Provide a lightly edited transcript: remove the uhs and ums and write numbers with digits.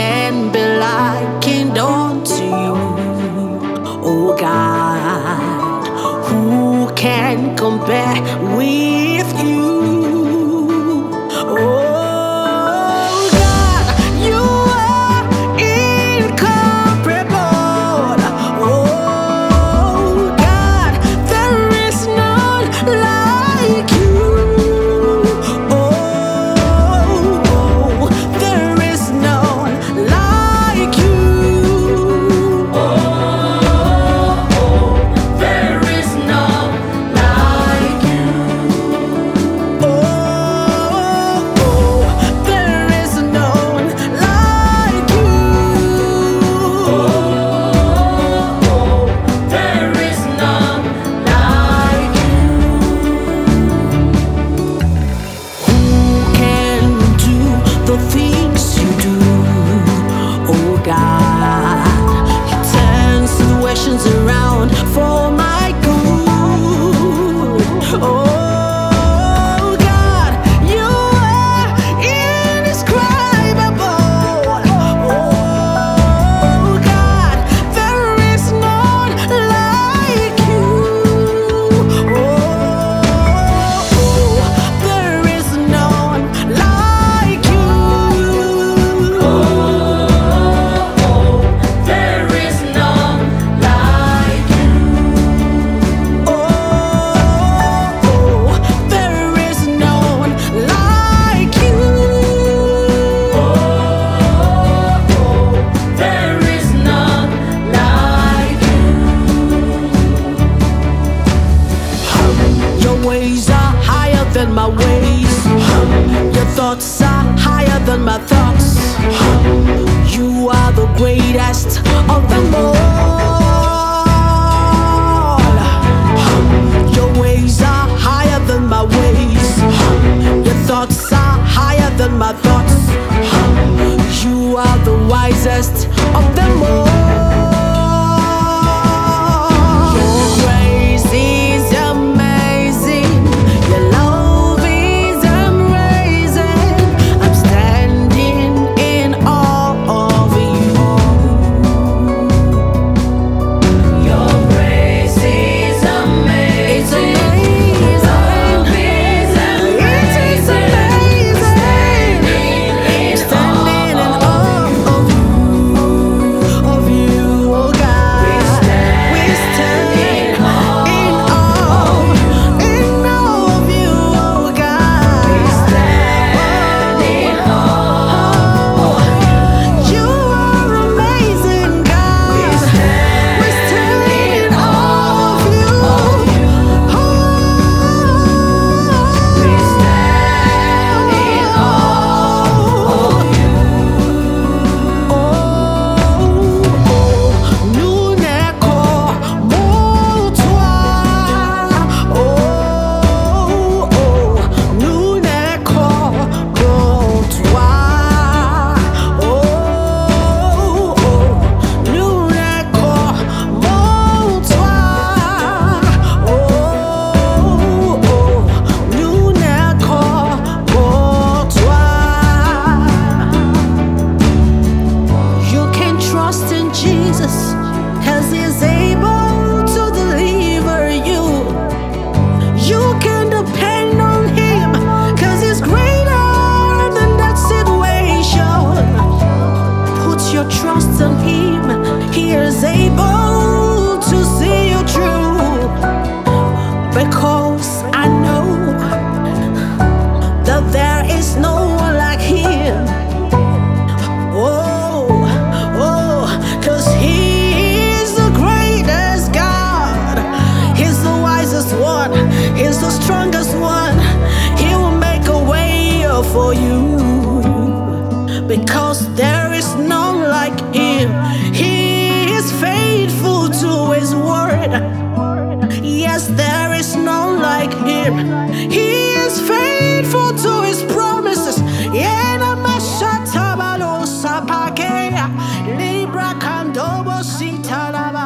can be likened unto you, oh God? Who can compare with you? Oh God, you are incomparable. Oh God, there is none like you. Oh, there is none like you. There is none like you. Oh, there is none like you. There is none like you. Who can do the things you do, oh God? You turn situations around for my good. Oh God, you are indescribable. Oh God, there is none like you. Oh, there is none like you. There is none like you. Oh, there is none like you. There is none like you. Your ways are higher than my ways. Your thoughts are higher than my thoughts. You are the greatest of them all. Your ways are higher than my ways. Your thoughts are higher than my thoughts. You are the wisest of them all. Your grace is amazing. Your love is amazing. I'm standing in awe of you. Your grace is amazing. Love is amazing. Standing in awe of you, oh God. We stand in awe of you, oh God. You are amazing, God. We stand in awe of you. Nous n'est qu'au mot toi. Nous n'est qu'au mot toi. Nous n'est qu'au mot toi. Nous n'est qu'au mot toi. You can trust in Jesus, 'cause He's able to deliver you. You can depend on Him, 'cause He's greater than that situation. Put your trust in Him, He is able to see you through. Because I know that there is no one like Him. Oh, 'cause He is the greatest God. He's the wisest one. He's the strongest one. He will make a way for you. Because there is none like Him. He is faithful to His word. Yes, there is none like Him. He is faithful to His promises. Yeah, Libra Candobo Sita